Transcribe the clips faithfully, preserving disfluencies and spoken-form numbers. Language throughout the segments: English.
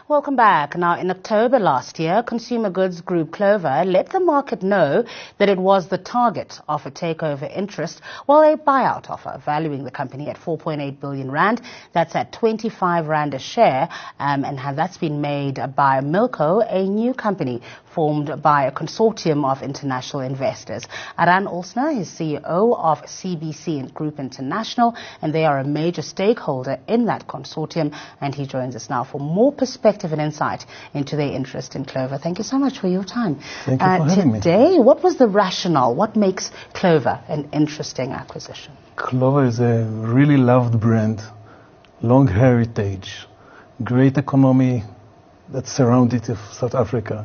Welcome back. Now, in October last year, consumer goods group Clover let the market know that it was the target of a takeover interest, while a buyout offer valuing the company at four point eight billion rand, that's at twenty-five rand a share, um, and that's been made by Milco, a new company formed by a consortium of international investors. Aran Olsner is C E O of C B C Group International, and they are a major stakeholder in that consortium, and he joins us now for more perspective and insight into their interest in Clover. Thank you so much for your time. Thank you for uh, having today, me. What was the rationale? What makes Clover an interesting acquisition? Clover is a really loved brand, long heritage, great economy that surrounded South Africa,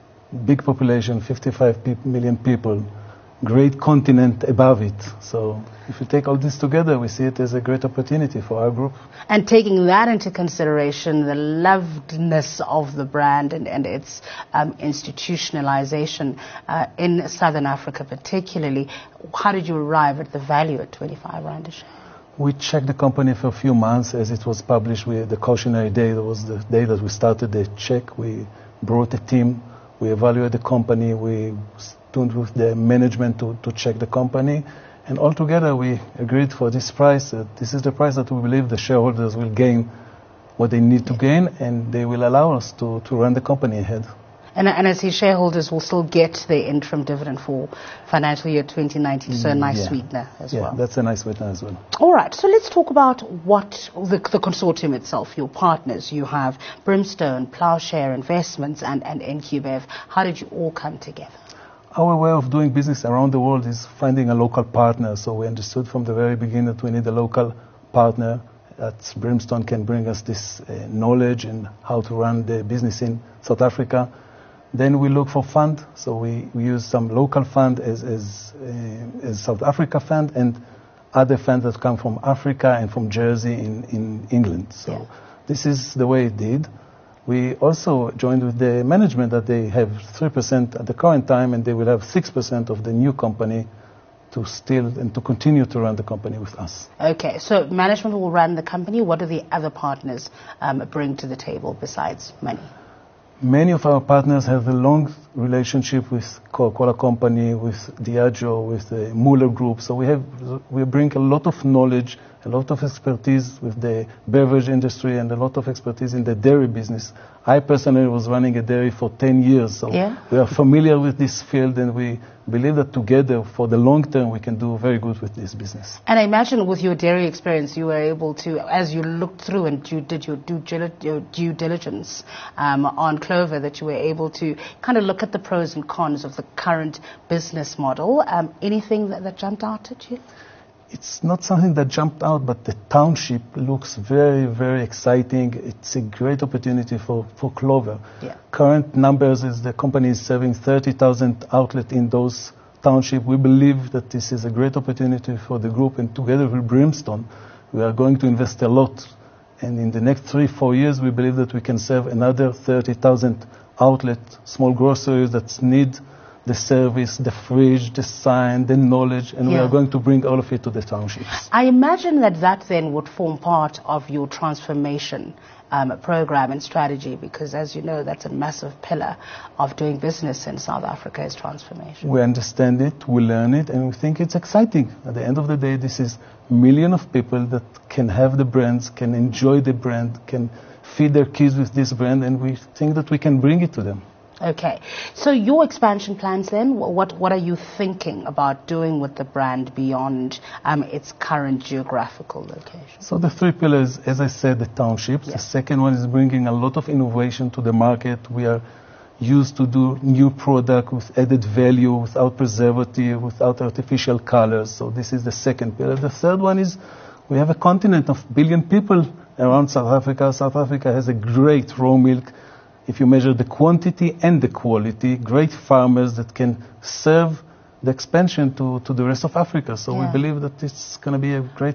big population, fifty-five million people, great continent above it. So if you take all this together, we see it as a great opportunity for our group. And taking that into consideration, the lovedness of the brand and, and its um, institutionalization uh, in Southern Africa particularly, how did you arrive at the value at twenty-five rand a share? We checked the company for a few months as it was published. We, the cautionary day, that was the day that we started the check. We brought a team, we evaluated the company, we stood with the management to, to check the company. And altogether, we agreed for this price. Uh, this is the price that we believe the shareholders will gain what they need to gain, and they will allow us to, to run the company ahead. And, and I see shareholders will still get the interim dividend for financial year twenty nineteen, so a nice yeah. sweetener as yeah, well. That's a nice sweetener as well. All right, so let's talk about what the, the consortium itself, your partners. You have Brimstone, Plowshare Investments, and, and N Q B E V. How did you all come together? Our way of doing business around the world is finding a local partner. So we understood from the very beginning that we need a local partner. That Brimstone can bring us this uh, knowledge and how to run the business in South Africa. Then we look for fund. So we, we use some local fund as, as, uh, as South Africa fund and other funds that come from Africa and from Jersey in, in England. So yeah. This is the way it did. We also joined with the management that they have three percent at the current time, and they will have six percent of the new company to still and to continue to run the company with us. Okay, so management will run the company. What do the other partners um, bring to the table besides money? Many of our partners have a long relationship with Coca-Cola Company, with Diageo, with the Muller Group. So we have we bring a lot of knowledge, a lot of expertise with the beverage industry and a lot of expertise in the dairy business. I personally was running a dairy for ten years, so yeah. we are familiar with this field, and we believe that together, for the long term, we can do very good with this business. And I imagine with your dairy experience, you were able to, as you looked through and you did your due, your due diligence um, on Clover, that you were able to kind of look at the pros and cons of the current business model. Um, anything that, that jumped out at you? It's not something that jumped out, but the township looks very, very exciting. It's a great opportunity for, for Clover. Yeah. Current numbers is the company is serving thirty thousand outlets in those townships. We believe that this is a great opportunity for the group, and together with Brimstone, we are going to invest a lot. And in the next three, four years, we believe that we can serve another thirty thousand outlets, small groceries that need the service, the fridge, the sign, the knowledge, and yeah. we are going to bring all of it to the townships. I imagine that that then would form part of your transformation um, program and strategy, because as you know, that's a massive pillar of doing business in South Africa is transformation. We understand it, we learn it, and we think it's exciting. At the end of the day, this is millions of people that can have the brands, can enjoy the brand, can feed their kids with this brand, and we think that we can bring it to them. Okay, so your expansion plans then, what what are you thinking about doing with the brand beyond um, its current geographical location? So the three pillars, as I said, the townships. Yeah. The second one is bringing a lot of innovation to the market. We are used to do new product with added value, without preservative, without artificial colors. So this is the second pillar. The third one is we have a continent of billion people around South Africa. South Africa has a great raw milk. If you measure the quantity and the quality, great farmers that can serve the expansion to, to the rest of Africa. So yeah. we believe that it's going to be a great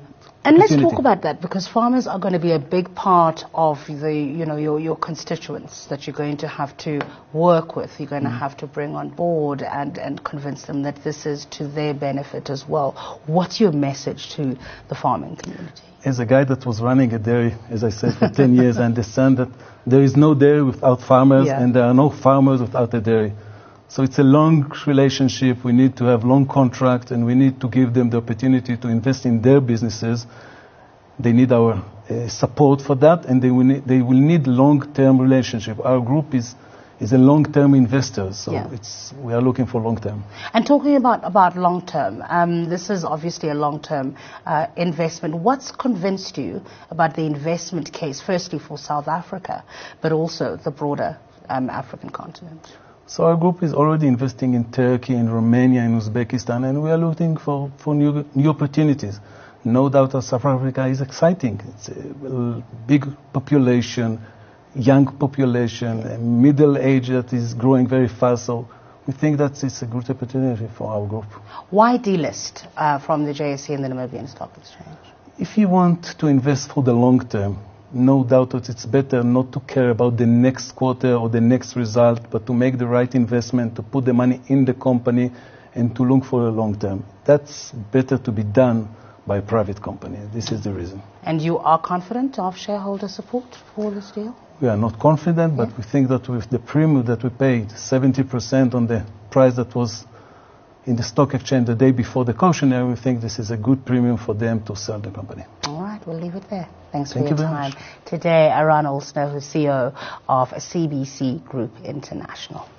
And let's talk about that, because farmers are going to be a big part of the, you know, your, your constituents that you're going to have to work with. You're going mm. to have to bring on board and, and convince them that this is to their benefit as well. What's your message to the farming community? As a guy that was running a dairy, as I said, for ten years, I understand that there is no dairy without farmers, yeah. and there are no farmers without a dairy. So it's a long relationship. We need to have long contracts, and we need to give them the opportunity to invest in their businesses. They need our uh, support for that, and they will need, they will need long-term relationship. Our group is is a long-term investor, so yeah. it's we are looking for long-term. And talking about about long-term, um, this is obviously a long-term uh, investment. What's convinced you about the investment case, firstly for South Africa, but also the broader um, African continent? So our group is already investing in Turkey, in Romania, in Uzbekistan, and we are looking for, for new, new opportunities. No doubt that South Africa is exciting. It's a big population, young population, a middle age that is growing very fast, so we think that it's a good opportunity for our group. Why delist uh, from the J S E and the Namibian Stock Exchange? If you want to invest for the long term, no doubt that it's better not to care about the next quarter or the next result, but to make the right investment, to put the money in the company and to look for a long term. That's better to be done by a private company. This is the reason. And you are confident of shareholder support for this deal? We are not confident, but yeah. we think that with the premium that we paid, seventy percent on the price that was in the stock exchange the day before the cautionary, we think this is a good premium for them to sell the company. All right, we'll leave it there. Thanks Thank for your you time. Much. Today, Eran Olsner, who's C E O of C B C Group International.